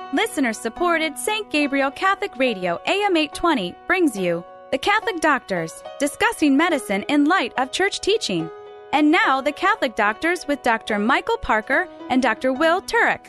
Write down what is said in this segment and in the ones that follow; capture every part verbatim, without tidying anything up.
Listener-supported Saint Gabriel Catholic Radio A M eight twenty brings you The Catholic Doctors, discussing medicine in light of church teaching. And now, The Catholic Doctors with Doctor Michael Parker and Doctor Will Turek.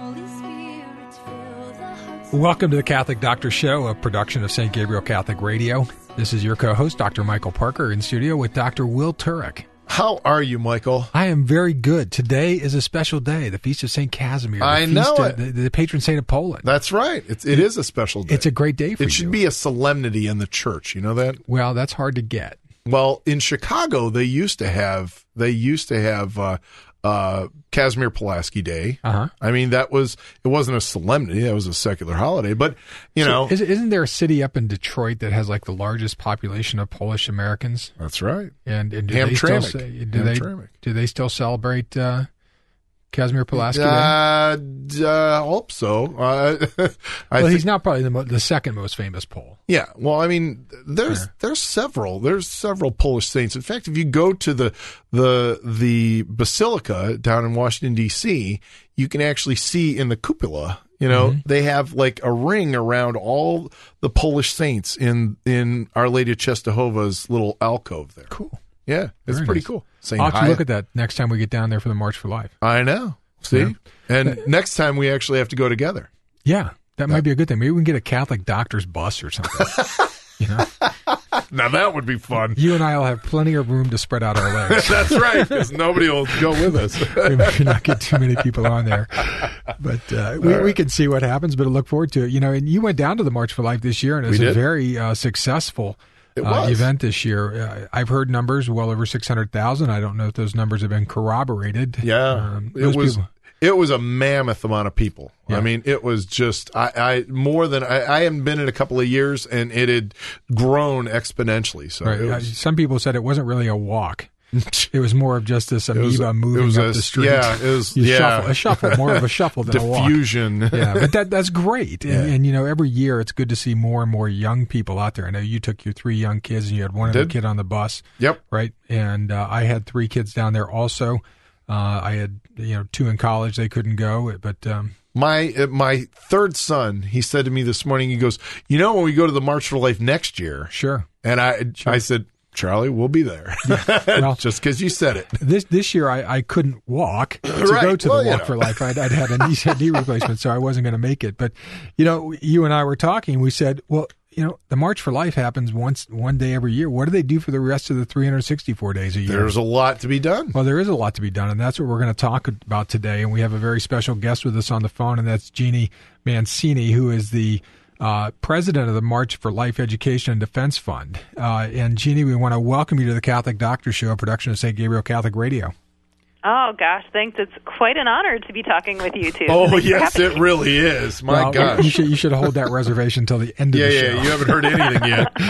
Welcome to The Catholic Doctor Show, a production of Saint Gabriel Catholic Radio. This is your co-host, Doctor Michael Parker, in studio with Doctor Will Turek. How are you, Michael? I am very good. Today is a special day, the Feast of Saint Casimir. The I feast know of, it. The, the patron saint of Poland. That's right. It's, it is a special day. It's a great day for you. It should be a solemnity in the church. You know that? Well, that's hard to get. Well, in Chicago, they used to have they used to have uh, uh, Casimir Pulaski Day. Uh-huh. I mean, that was it wasn't a solemnity; that was a secular holiday. But you so know, is, isn't there a city up in Detroit that has like the largest population of Polish Americans? That's right. And, and do they still say, do they do they still celebrate uh, Casimir Pulaski Day? Uh, d- uh, hope so. Uh, I well, think, he's not probably the, mo- the second most famous Pole. Yeah, well, I mean, there's Yeah. there's several there's several Polish saints. In fact, if you go to the the the basilica down in Washington D C, you can actually see in the cupola, you know, Mm-hmm. they have like a ring around all the Polish saints in in Our Lady of Czestochowa's little alcove there. Cool. Yeah, it's Very pretty nice. cool. Saint I'll have to Hyatt. look at that next time we get down there for the March for Life. I know. See, Yeah. and next time we actually have to go together. Yeah, that might be a good thing. Maybe we can get a Catholic doctor's bus or something. You know, Now that would be fun. you and I will have plenty of room to spread out our legs. That's right, because nobody will go with us. We may not get too many people on there, but uh, we, we can see what happens. But I look forward to it. You know, and you went down to the March for Life this year, and it was We a did. very uh, successful It uh, was. event this year. Uh, I've heard numbers well over six hundred thousand. I don't know if those numbers have been corroborated. Yeah, Um, it those was. people- It was a mammoth amount of people. Yeah. I mean, it was just I, I more than I, I hadn't been in a couple of years, and it had grown exponentially. So Right. it Uh, was, Some people said it wasn't really a walk. It was more of just this amoeba was a- moving it was up a- the street. yeah, it was- You yeah. shuffle, a shuffle, more of a shuffle than a walk. diffusion. Yeah, but that that's great. And, Yeah. and, you know, every year it's good to see more and more young people out there. I know you took your three young kids and you had one other Did. kid on the bus. Yep. Right. And uh, I had three kids down there also. Uh, I had, you know, two in college. They couldn't go, but um, My uh, my third son, he said to me this morning. He goes, "You know, when we go to the March for Life next year," sure. and I I said, "Charlie, we'll be there." Well, just because you said it. This this year I, I couldn't walk to Right. go to Well, the you Walk know. for Life. I'd, I'd had a knee, knee replacement, so I wasn't going to make it. But, you know, you and I were talking. We said, well, you know, the March for Life happens once one day every year. What do they do for the rest of the three hundred sixty-four days a year? There's a lot to be done. Well, there is a lot to be done, and that's what we're going to talk about today. And we have a very special guest with us on the phone, and that's Jeannie Mancini, who is the uh, president of the March for Life Education and Defense Fund. Uh, and Jeannie, we want to welcome you to the Catholic Doctor Show, a production of Saint Gabriel Catholic Radio. Oh, gosh, thanks. It's quite an honor to be talking with you two. Oh, Thanks for yes, having it me. really is. My Well, gosh. you should you should hold that reservation until the end of Yeah, the show. yeah, you haven't heard anything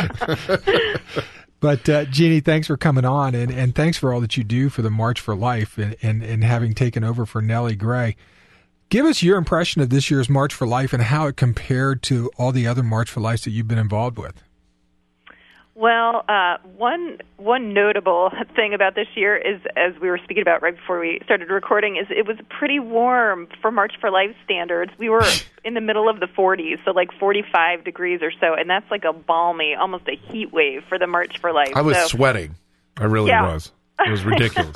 yet. But uh, Jeannie, thanks for coming on, and, and thanks for all that you do for the March for Life, and, and, and having taken over for Nellie Gray. Give us your impression of this year's March for Life and how it compared to all the other March for Lives that you've been involved with. Well, uh, one one notable thing about this year is, as we were speaking about right before we started recording, is it was pretty warm for March for Life standards. We were in the middle of the forties, so like forty-five degrees or so, and that's like a balmy, almost a heat wave for the March for Life. I was so, sweating. I really Yeah. was. It was ridiculous.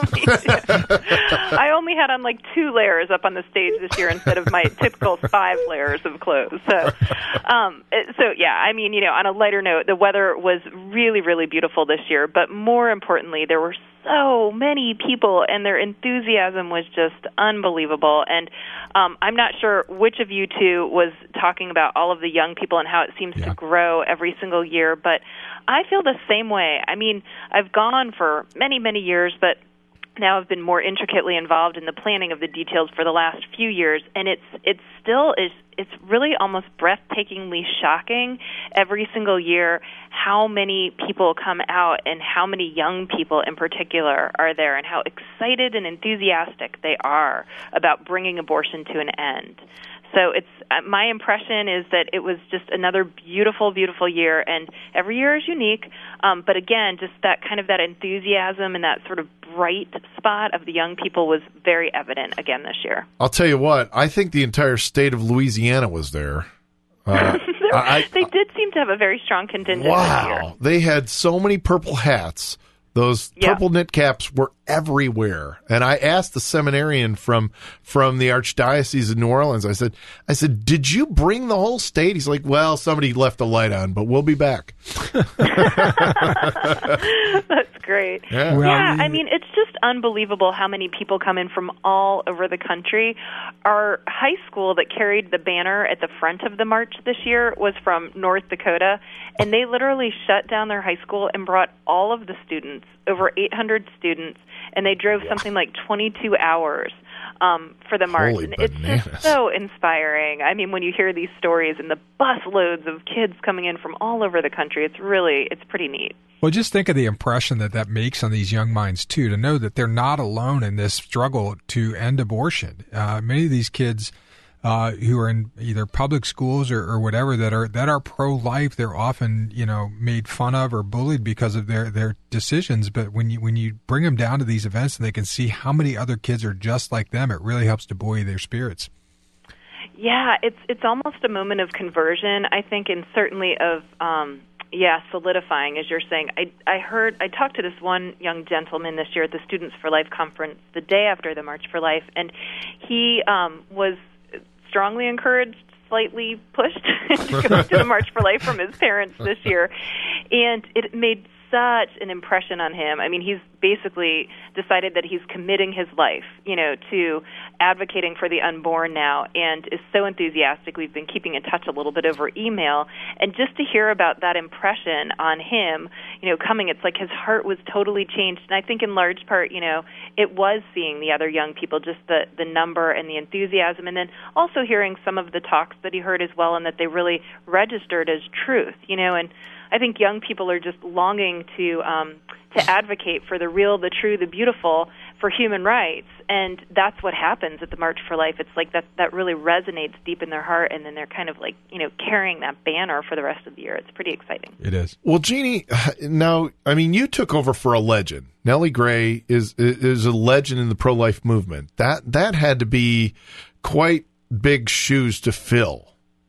I only had on like two layers up on the stage this year instead of my typical five layers of clothes. So, um, it- so yeah, I mean, you know, on a lighter note, the weather was really, really beautiful this year. But more importantly, there were so many people, and their enthusiasm was just unbelievable. And um, I'm not sure which of you two was talking about all of the young people and how it seems Yeah. to grow every single year, but I feel the same way. I mean, I've gone for many, many years, but now I've been more intricately involved in the planning of the details for the last few years, and it's it's still is it's really almost breathtakingly shocking every single year how many people come out and how many young people in particular are there and how excited and enthusiastic they are about bringing abortion to an end. so it's uh, my impression is that it was just another beautiful, beautiful year, and every year is unique. Um, but again, just that kind of that enthusiasm and that sort of bright spot of the young people was very evident again this year. I'll tell you what, I think the entire state of Louisiana was there. Uh, I, they did seem to have a very strong contingent wow, this year. They had so many purple hats. Those yeah. purple knit caps were everywhere. And I asked the seminarian from from the Archdiocese of New Orleans, I said, I said, did you bring the whole state? He's like, well, somebody left the light on, but we'll be back. That's great. Yeah. Well, yeah, I mean, it's just unbelievable how many people come in from all over the country. Our high school that carried the banner at the front of the march this year was from North Dakota, and they literally shut down their high school and brought all of the students, over eight hundred students, and they drove something like twenty-two hours um, for the march. Holy and bananas. it's just so inspiring. I mean, when you hear these stories and the busloads of kids coming in from all over the country, it's really, it's pretty neat. Well, just think of the impression that that makes on these young minds, too, to know that they're not alone in this struggle to end abortion. Uh, many of these kids uh, who are in either public schools or, or whatever that are that are pro-life, they're often, you know, made fun of or bullied because of their, their decisions. But when you when you bring them down to these events and they can see how many other kids are just like them, it really helps to buoy their spirits. Yeah, it's it's almost a moment of conversion, I think, and certainly of um, yeah, solidifying, as you're saying. I I heard I talked to this one young gentleman this year at the Students for Life conference the day after the March for Life, and he um, was strongly encouraged, slightly pushed to go to the March for Life from his parents this year, and it made such an impression on him. I mean, he's basically decided that he's committing his life, you know, to advocating for the unborn now, and is so enthusiastic. We've been keeping in touch a little bit over email, and just to hear about that impression on him, you know, coming, it's like his heart was totally changed. And I think in large part, you know, it was seeing the other young people, just the, the number and the enthusiasm, and then also hearing some of the talks that he heard as well, and that they really registered as truth, you know, and I think young people are just longing to um, to advocate for the real, the true, the beautiful, for human rights, and that's what happens at the March for Life. It's like that that really resonates deep in their heart, and then they're kind of like, you know, carrying that banner for the rest of the year. It's pretty exciting. It is. Well, Jeannie, now, I mean, you took over for a legend. Nellie Gray is is a legend in the pro-life movement. That that had to be quite big shoes to fill.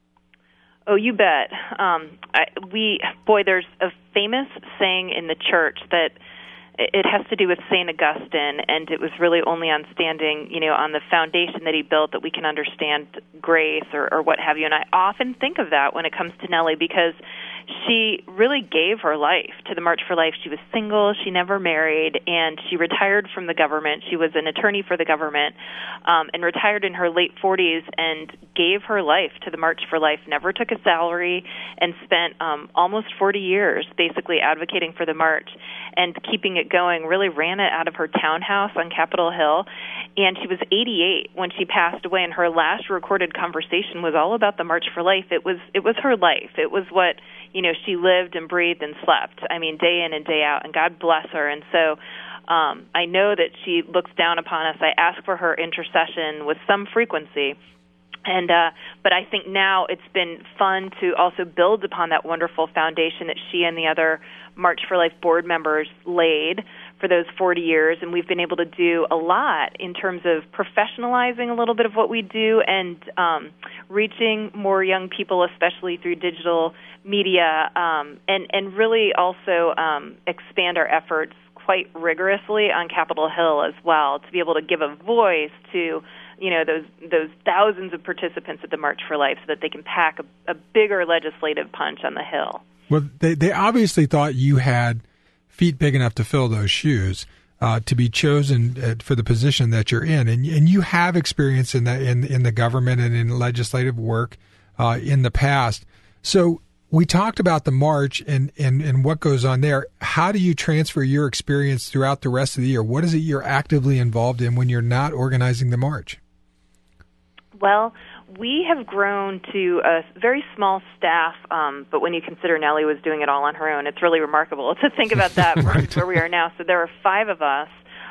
Oh, you bet. Um, I, we boy, there's a famous saying in the church that it has to do with Saint Augustine, and it was really only on standing, you know, on the foundation that he built that we can understand grace or, or what have you. And I often think of that when it comes to Nellie, because she really gave her life to the March for Life. She was single, she never married, and she retired from the government. She was an attorney for the government um, and retired in her late forties and gave her life to the March for Life, never took a salary, and spent um, almost forty years basically advocating for the march and keeping it going, really ran it out of her townhouse on Capitol Hill. And she was eighty-eight when she passed away, and her last recorded conversation was all about the March for Life. It was it was her life. It was what, you know, she lived and breathed and slept, I mean, day in and day out, and God bless her. And so um, I know that she looks down upon us. I ask for her intercession with some frequency. And uh, but I think now it's been fun to also build upon that wonderful foundation that she and the other March for Life board members laid for those forty years, and we've been able to do a lot in terms of professionalizing a little bit of what we do and um, reaching more young people, especially through digital media, um, and, and really also um, expand our efforts quite rigorously on Capitol Hill as well, to be able to give a voice to, you know, those those thousands of participants at the March for Life so that they can pack a, a bigger legislative punch on the Hill. Well, they, they obviously thought you had feet big enough to fill those shoes uh, to be chosen uh, for the position that you're in, and and you have experience in the in in the government and in legislative work uh, in the past. So we talked about the march and, and and what goes on there. How do you transfer your experience throughout the rest of the year? What is it you're actively involved in when you're not organizing the march? Well, we have grown to a very small staff, um, but when you consider Nellie was doing it all on her own, it's really remarkable to think about that right. Where we are now. So there are five of us.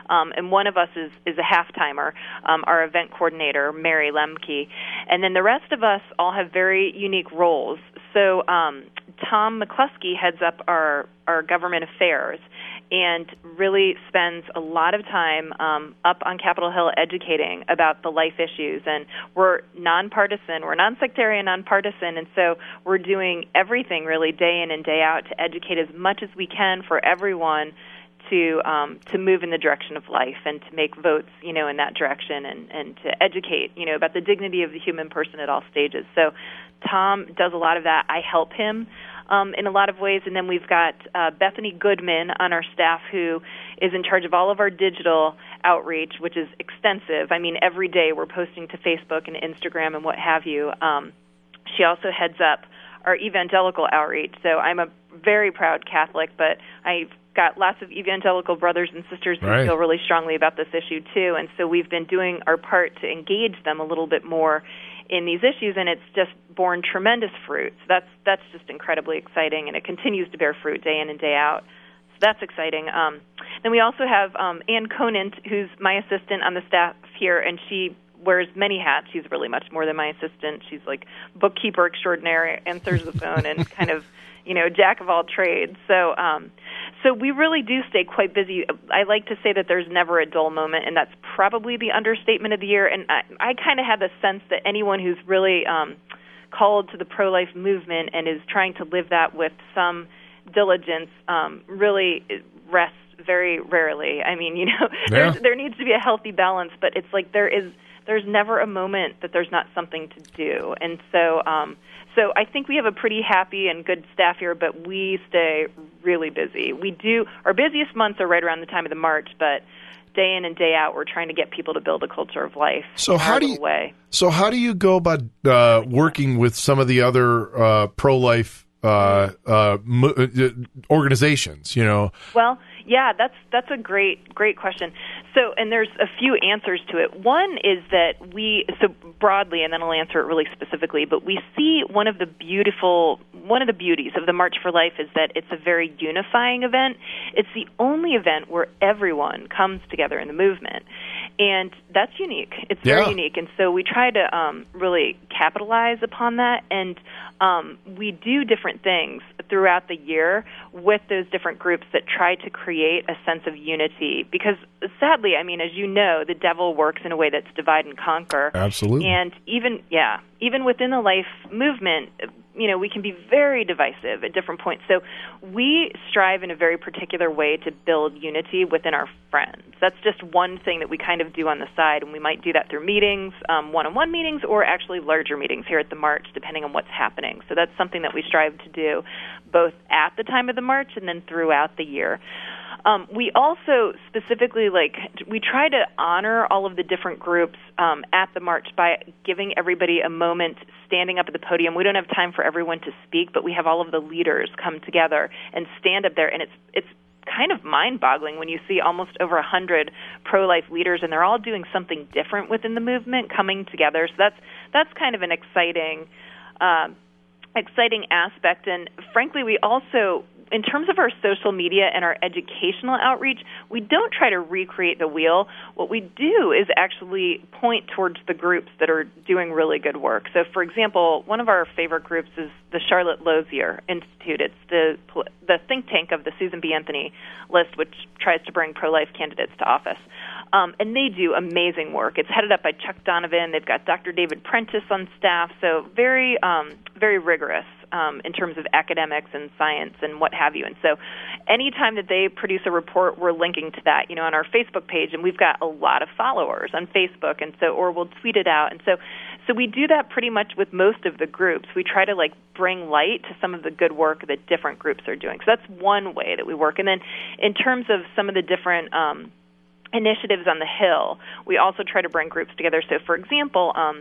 Um, and one of us is, is a half-timer, um, our event coordinator, Mary Lemke. And then the rest of us all have very unique roles. So um, Tom McCluskey heads up our, our government affairs and really spends a lot of time um, up on Capitol Hill educating about the life issues. And we're nonpartisan, we're nonsectarian, nonpartisan, and so we're doing everything really day in and day out to educate as much as we can for everyone to um, to move in the direction of life and to make votes, you know, in that direction, and, and to educate, you know, about the dignity of the human person at all stages. So Tom does a lot of that. I help him um, in a lot of ways, and then we've got uh, Bethany Goodman on our staff, who is in charge of all of our digital outreach, which is extensive. I mean, every day we're posting to Facebook and Instagram and what have you. Um, she also heads up our evangelical outreach. So I'm a very proud Catholic, but I've got lots of evangelical brothers and sisters who right. feel really strongly about this issue too, and so we've been doing our part to engage them a little bit more in these issues, and it's just borne tremendous fruit. So that's that's just incredibly exciting, and it continues to bear fruit day in and day out. So that's exciting. Um, then we also have um, Ann Conant, who's my assistant on the staff here, and she wears many hats. She's really much more than my assistant. She's like bookkeeper extraordinaire, answers the phone, and kind of, you know, jack of all trades. So um, so we really do stay quite busy. I like to say that there's never a dull moment, and that's probably the understatement of the year. And I, I kind of have the sense that anyone who's really um, called to the pro-life movement and is trying to live that with some diligence um, really rests very rarely. I mean, you know, Yeah. there's, there needs to be a healthy balance, but it's like there is there's never a moment that there's not something to do. And so um, so I think we have a pretty happy and good staff here, but we stay really busy. We do, our busiest months are right around the time of the march, but day in and day out, we're trying to get people to build a culture of life. So in how our do little you way. So how do you go about uh, working with some of the other uh, pro-life uh, uh, mo- uh, organizations? You know, Well, yeah, that's that's a great great question. So, and there's a few answers to it. One is that we, so broadly, and then I'll answer it really specifically, but we see one of the beautiful, one of the beauties of the March for Life is that it's a very unifying event. It's the only event where everyone comes together in the movement. And that's unique. It's very Yeah. unique. And so we try to um, really capitalize upon that. And um, we do different things throughout the year with those different groups that try to create a sense of unity. Because sadly, I mean, as you know, the devil works in a way that's divide and conquer. Absolutely. And even, yeah, even within the life movement, you know, we can be very divisive at different points. So we strive in a very particular way to build unity within our friends. That's just one thing that we kind of do on the side, and we might do that through meetings, um, one-on-one meetings, or actually larger meetings here at the March, depending on what's happening. So that's something that we strive to do both at the time of the March and then throughout the year. Um, we also specifically, like, we try to honor all of the different groups um, at the March by giving everybody a moment standing up at the podium. We don't have time for everyone to speak, but we have all of the leaders come together and stand up there, and it's it's kind of mind-boggling when you see almost over a hundred pro-life leaders, and they're all doing something different within the movement coming together. So that's that's kind of an exciting uh, exciting aspect. And frankly, we also, in terms of our social media and our educational outreach, we don't try to recreate the wheel. What we do is actually point towards the groups that are doing really good work. So, for example, one of our favorite groups is the Charlotte Lozier Institute. It's the the think tank of the Susan B. Anthony list, which tries to bring pro-life candidates to office. Um, and they do amazing work. It's headed up by Chuck Donovan. They've got Doctor David Prentice on staff, so very, um, very rigorous um, in terms of academics and science and what have you. And so anytime that they produce a report, we're linking to that, you know, on our Facebook page, and we've got a lot of followers on Facebook, and so, or we'll tweet it out. And so, so we do that pretty much with most of the groups. We try to, like, bring light to some of the good work that different groups are doing. So that's one way that we work. And then in terms of some of the different um, initiatives on the Hill, we also try to bring groups together. So, for example, um,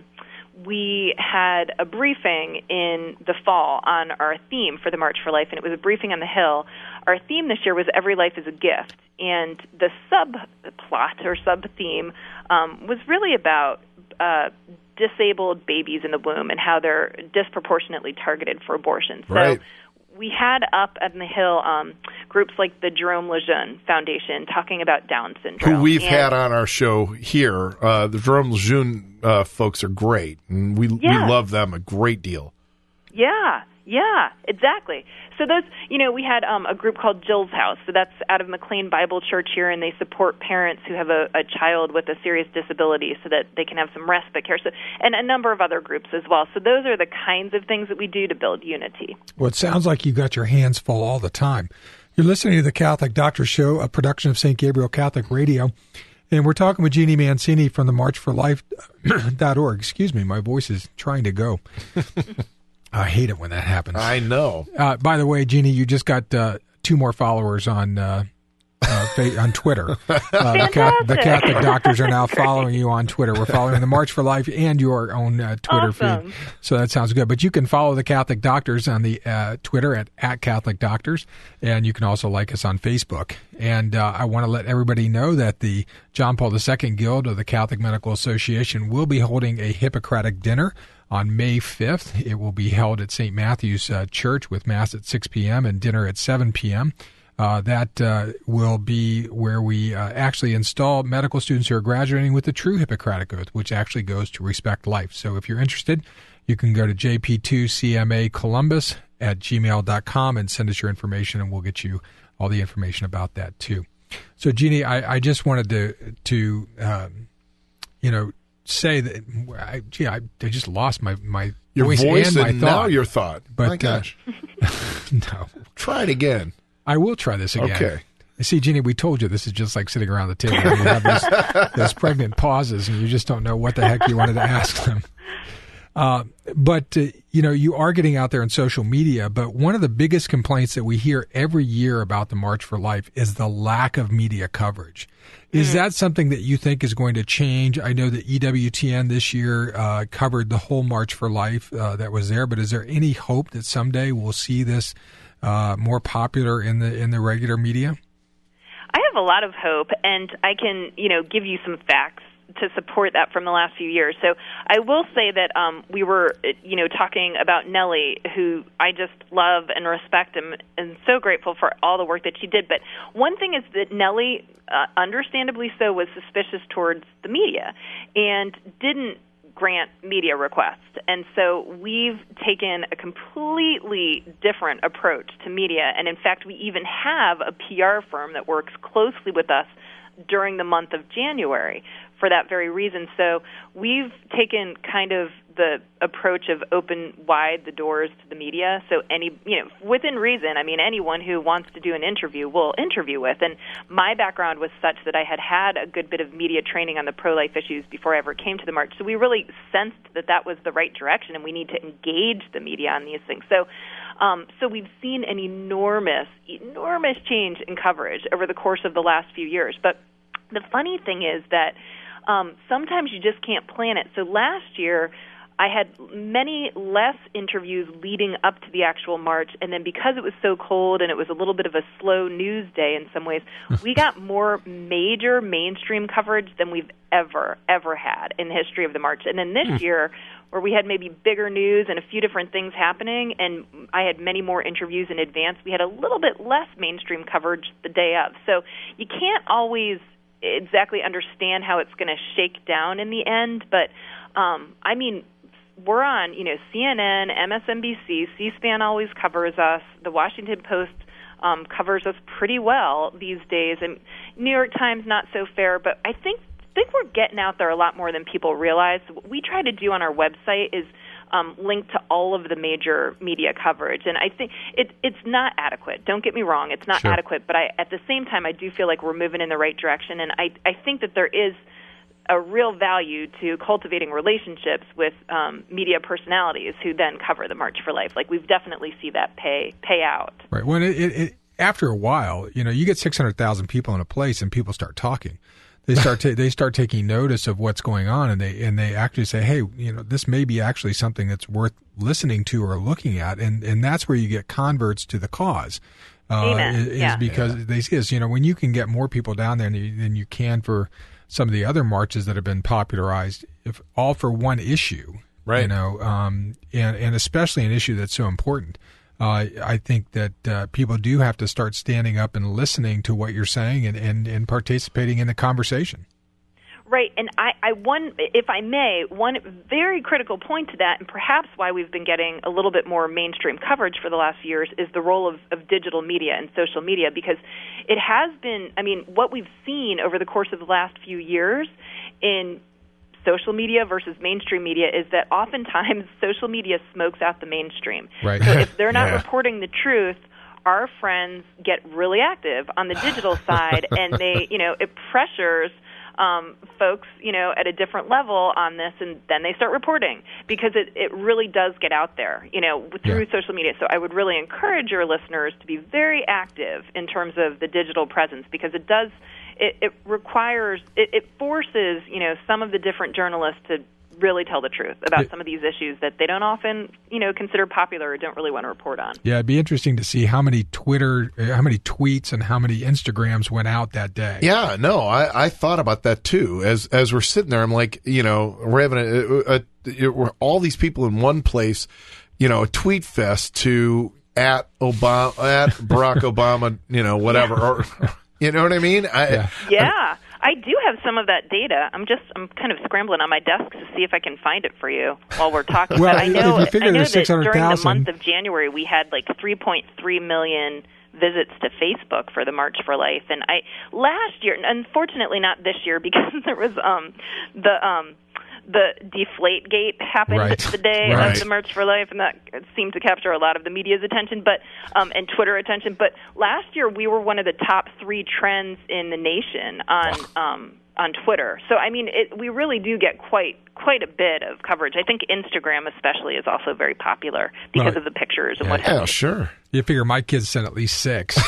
we had a briefing in the fall on our theme for the March for Life, and it was a briefing on the Hill. Our theme this year was Every Life is a Gift, and the subplot or sub-theme um, was really about uh, disabled babies in the womb and how they're disproportionately targeted for abortion. So Right. we had up on the Hill um, groups like the Jerome Lejeune Foundation talking about Down syndrome. Who we've and, had on our show here. Uh, the Jerome Lejeune uh, folks are great, and we yeah. we love them a great deal. Yeah, yeah, exactly. So those, you know, we had um, a group called Jill's House. So that's out of McLean Bible Church here, and they support parents who have a, a child with a serious disability so that they can have some respite care. So, and a number of other groups as well. So those are the kinds of things that we do to build unity. Well, it sounds like you got your hands full all the time. You're listening to the Catholic Doctor Show, a production of Saint Gabriel Catholic Radio. And we're talking with Jeannie Mancini from the march for life dot org. Excuse me, my voice is trying to go. I hate it when that happens. I know. Uh, by the way, Jeannie, you just got uh, two more followers on uh, uh, on Twitter. Uh, the, Ca- the Catholic Doctors are now following you on Twitter. We're following the March for Life and your own uh, Twitter awesome. feed. So that sounds good. But you can follow the Catholic Doctors on the uh, Twitter at, at Catholic Doctors, and you can also like us on Facebook. And uh, I want to let everybody know that the John Paul the Second Guild of the Catholic Medical Association will be holding a Hippocratic dinner on May fifth. It will be held at Saint Matthew's uh, Church with Mass at six p.m. and dinner at seven p.m. Uh, that uh, will be where we uh, actually install medical students who are graduating with the true Hippocratic Oath, which actually goes to respect life. So if you're interested, you can go to j p two c m a columbus at gmail dot com and send us your information, and we'll get you all the information about that too. So, Jeannie, I, I just wanted to, to um, you know, say that I, gee, I, I just lost my, my your voice, voice and my and thought. now your thought. But, my gosh. Uh, no. Try it again. I will try this again. Okay. See, Jeannie, we told you this is just like sitting around the table. You have those, those pregnant pauses, and you just don't know what the heck you wanted to ask them. Uh, but, uh, you know, you are getting out there on social media, but one of the biggest complaints that we hear every year about the March for Life is the lack of media coverage. Is that something that you think is going to change? I know that E W T N this year uh, covered the whole March for Life uh, that was there, but is there any hope that someday we'll see this uh, more popular in the in the regular media? I have a lot of hope, and I can, you know, give you some facts to support that from the last few years. So I will say that um, we were, you know, talking about Nellie, who I just love and respect and, and so grateful for all the work that she did. But one thing is that Nellie, uh, understandably so, was suspicious towards the media and didn't grant media requests. And so we've taken a completely different approach to media. And in fact, we even have a P R firm that works closely with us during the month of January for that very reason. So we've taken kind of the approach of open wide the doors to the media. So any, you know, within reason, I mean, anyone who wants to do an interview, we'll interview with. And my background was such that I had had a good bit of media training on the pro-life issues before I ever came to the march. So we really sensed that that was the right direction, and we need to engage the media on these things. So Um, so we've seen an enormous, enormous change in coverage over the course of the last few years. But the funny thing is that um, sometimes you just can't plan it. So last year, I had many less interviews leading up to the actual march, and then because it was so cold and it was a little bit of a slow news day in some ways, we got more major mainstream coverage than we've ever, ever had in the history of the march. And then this year, where we had maybe bigger news and a few different things happening, and I had many more interviews in advance, we had a little bit less mainstream coverage the day of. So you can't always exactly understand how it's going to shake down in the end, but um, I mean, we're on, you know, C N N, M S N B C, C-SPAN always covers us, the Washington Post um, covers us pretty well these days, and New York Times not so fair, but I think I think we're getting out there a lot more than people realize. What we try to do on our website is um, link to all of the major media coverage, and I think it, it's not adequate. Don't get me wrong, it's not Sure. adequate, but I, at the same time, I do feel like we're moving in the right direction, and I, I think that there is a real value to cultivating relationships with um, media personalities who then cover the March for Life. Like, we've definitely see that pay pay out. Right. When it, it, it after a while, you know, you get six hundred thousand people in a place, and people start talking. They start ta- they start taking notice of what's going on, and they and they actually say, hey, you know, this may be actually something that's worth listening to or looking at, and and that's where you get converts to the cause. Uh, Amen. Is, is Yeah. because Yeah. they is you know, when you can get more people down there than you, than you can for some of the other marches that have been popularized, if all for one issue, Right. You know, um, and and especially an issue that's so important. uh, I think that uh, people do have to start standing up and listening to what you're saying and, and, and participating in the conversation. Right, and I, I one, if I may, one very critical point to that, and perhaps why we've been getting a little bit more mainstream coverage for the last few years, is the role of, of digital media and social media, because it has been, I mean, what we've seen over the course of the last few years in social media versus mainstream media is that oftentimes social media smokes out the mainstream. Right. So if they're not Yeah. reporting the truth, our friends get really active on the digital side, and they, you know, it pressures Um, folks, you know, at a different level on this, and then they start reporting because it, it really does get out there, you know, through Yeah. social media. So I would really encourage your listeners to be very active in terms of the digital presence, because it does, it, it requires, it, it forces, you know, some of the different journalists to really tell the truth about It- some of these issues that they don't often, you know, consider popular or don't really want to report on. Yeah, it'd be interesting to see how many Twitter, uh, how many tweets and how many Instagrams went out that day. Yeah, no, I, I thought about that too. As as we're sitting there, I'm like, you know, we're having a, a, a we're all these people in one place, you know, a tweet fest to at Obama, at Barack Obama, you know, whatever, or you know what I mean? I, Yeah. Yeah, I do have some of that data. I'm just I'm kind of scrambling on my desk to see if I can find it for you while we're talking. Well, but I if know you figure I know there's that during the six hundred thousand month of January we had like three point three million visits to Facebook for the March for Life, and I last year, unfortunately not this year because there was um the um the Deflategate happened Right. the day Right. of the March for Life, and that seemed to capture a lot of the media's attention, but um, and Twitter attention. But last year, we were one of the top three trends in the nation on um, on Twitter. So I mean, it, we really do get quite quite a bit of coverage. I think Instagram, especially, is also very popular because Right. of the pictures and what have yeah, you. sure. You figure my kids sent at least six.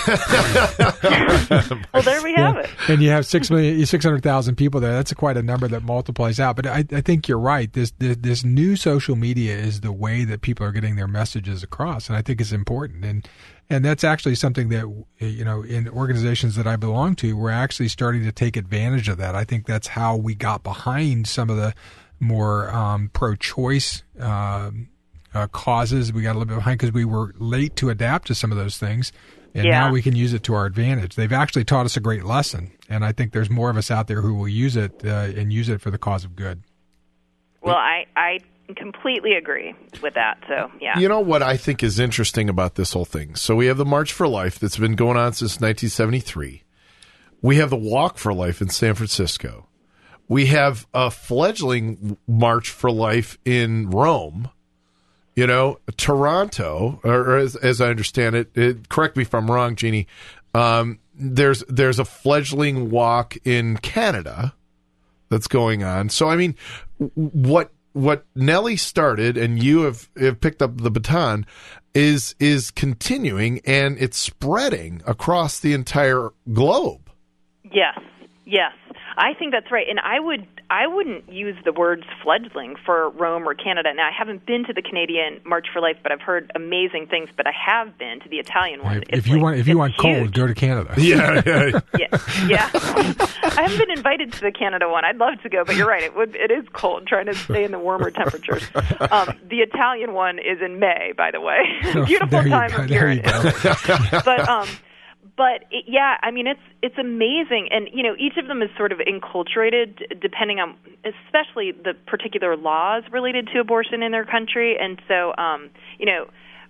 Well, there we have Yeah. it. And you have six million, six hundred thousand people there. That's quite a number that multiplies out. But I, I think you're right. This, this this new social media is the way that people are getting their messages across, and I think it's important. And and that's actually something that, you know, in organizations that I belong to, we're actually starting to take advantage of that. I think that's how we got behind some of the more um, pro-choice um, uh, causes. We got a little bit behind because we were late to adapt to some of those things. And Yeah. now we can use it to our advantage. They've actually taught us a great lesson, and I think there's more of us out there who will use it uh, and use it for the cause of good. Well, I I completely agree with that. So yeah. You know what I think is interesting about this whole thing? So we have the March for Life that's been going on since nineteen seventy-three. We have the Walk for Life in San Francisco. We have a fledgling March for Life in Rome. You know, Toronto, or as, as I understand it, it, correct me if I'm wrong, Jeannie, um, there's there's a fledgling walk in Canada that's going on. So, I mean, what what Nellie started and you have, have picked up the baton is is continuing, and it's spreading across the entire globe. Yes, yes. I think that's right, and I would I wouldn't use the words fledgling for Rome or Canada. Now, I haven't been to the Canadian March for Life, but I've heard amazing things. But I have been to the Italian one. If, It's if you like- want, if you it's want cold, huge. go to Canada. Yeah, yeah. Yeah, yeah. I haven't been invited to the Canada one. I'd love to go, but you're right. It would. It is cold. Trying to stay in the warmer temperatures. Um, the Italian one is in May, by the way. Beautiful There you time go, of there year. you go. But um, but it, yeah, I mean it's it's amazing, and you know each of them is sort of enculturated depending on, especially the particular laws related to abortion in their country, and so um, you know.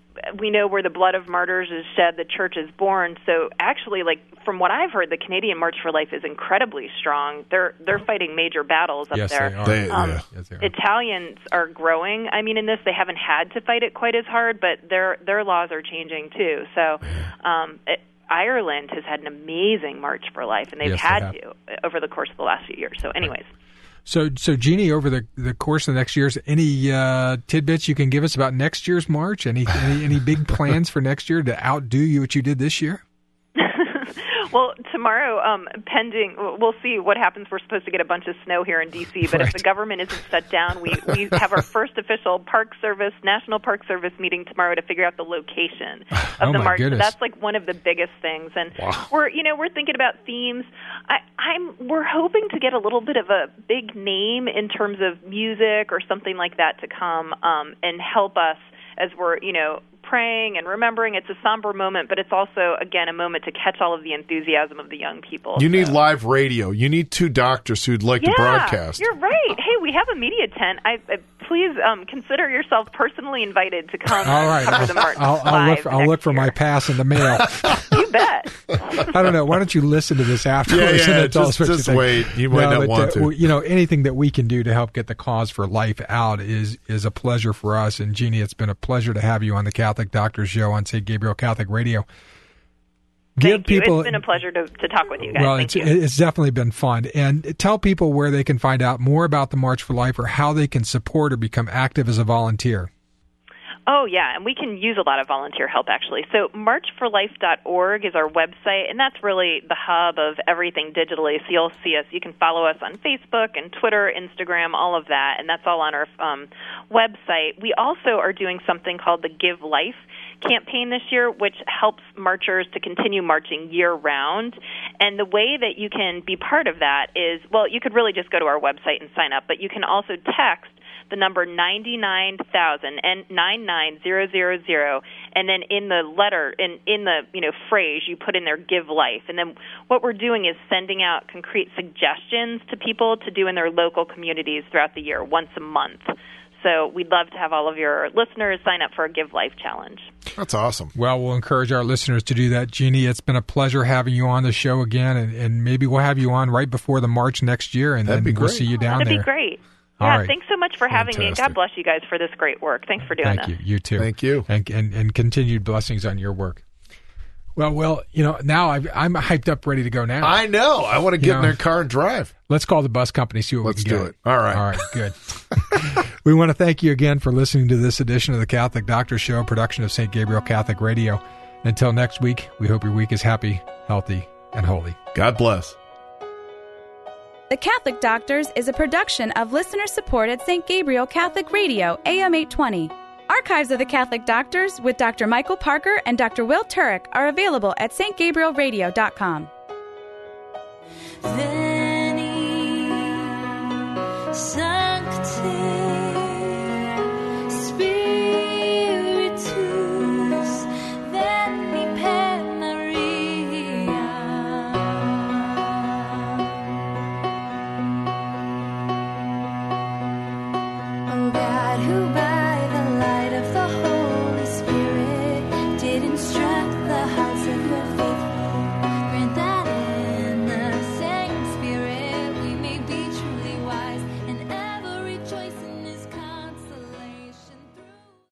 We know where the blood of martyrs is shed, the church is born. So actually, like from what I've heard, the Canadian March for Life is incredibly strong. They're they're fighting major battles up Yes, there. they are. They- Um, yeah. Yes, they are. Italians are growing. I mean, in this, they haven't had to fight it quite as hard, but their their laws are changing too. So, um, it, Ireland has had an amazing March for Life, and they've Yes, they had have. to over the course of the last few years. So, anyways. So, so Jeannie, over the, the course of the next years, any uh, tidbits you can give us about next year's March? Any any, any big plans for next year to outdo you what you did this year? Well, tomorrow, um, pending, we'll see what happens. We're supposed to get a bunch of snow here in D C, but Right. if the government isn't shut down, we, we have our first official Park Service, National Park Service meeting tomorrow to figure out the location of Oh, the my march. So goodness. that's like one of the biggest things. And Wow. we're, you know, we're thinking about themes. I, I'm, we're hoping to get a little bit of a big name in terms of music or something like that to come um, and help us as we're, you know, praying and remembering. It's a somber moment, but it's also, again, a moment to catch all of the enthusiasm of the young people. You so. need live radio. You need two doctors who'd like yeah, to broadcast. You're right. Hey, we have a media tent. I, I please um, consider yourself personally invited to come. All right, cover the March I'll, I'll look. For, I'll look for year. my pass in the mail. You bet. I don't know. Why don't you listen to this afterwards? Yeah, yeah. And tell Just, us what just you think. wait. You might No, not but, want uh, to. You know, anything that we can do to help get the cause for life out is is a pleasure for us. And Jeannie, it's been a pleasure to have you on the Catholic Doctors Show on Saint Gabriel Catholic Radio. Give Thank you. people, It's been a pleasure to, to talk with you guys. Well, Thank it's, you. it's definitely been fun. And tell people where they can find out more about the March for Life or how they can support or become active as a volunteer. Oh, yeah, and we can use a lot of volunteer help, actually. So march for life dot org is our website, and that's really the hub of everything digitally. So you'll see us. You can follow us on Facebook and Twitter, Instagram, all of that, and that's all on our um, website. We also are doing something called the Give Life campaign this year, which helps marchers to continue marching year-round. And the way that you can be part of that is, well, you could really just go to our website and sign up, but you can also text the number ninety-nine thousand and nine nine zero zero zero, and then in the letter, in, in the you know phrase, you put in there "Give Life." And then what we're doing is sending out concrete suggestions to people to do in their local communities throughout the year, once a month. So we'd love to have all of your listeners sign up for a Give Life challenge. That's awesome. Well, we'll encourage our listeners to do that. Jeannie, it's been a pleasure having you on the show again, and, and maybe we'll have you on right before the March next year, and That'd then be we'll great. see you down That'd there. be great. All Yeah, right. thanks so much for having me, and God Fantastic. bless you guys for this great work. Thanks for doing Thank this. you. You too. Thank you. And, and, and continued blessings on your work. Well, well, you know, now I've, I'm hyped up, ready to go now. I know. I want to get You in know. their car and drive. Let's call the bus company, see what Let's we can do get. it. All right. All right, good. We want to thank you again for listening to this edition of the Catholic Doctor Show, production of Saint Gabriel Catholic Radio. Until next week, we hope your week is happy, healthy, and holy. God bless. The Catholic Doctors is a production of listener-supported Saint Gabriel Catholic Radio, A M eight twenty. Archives of the Catholic Doctors with Doctor Michael Parker and Doctor Will Turek are available at s t gabriel radio dot com. There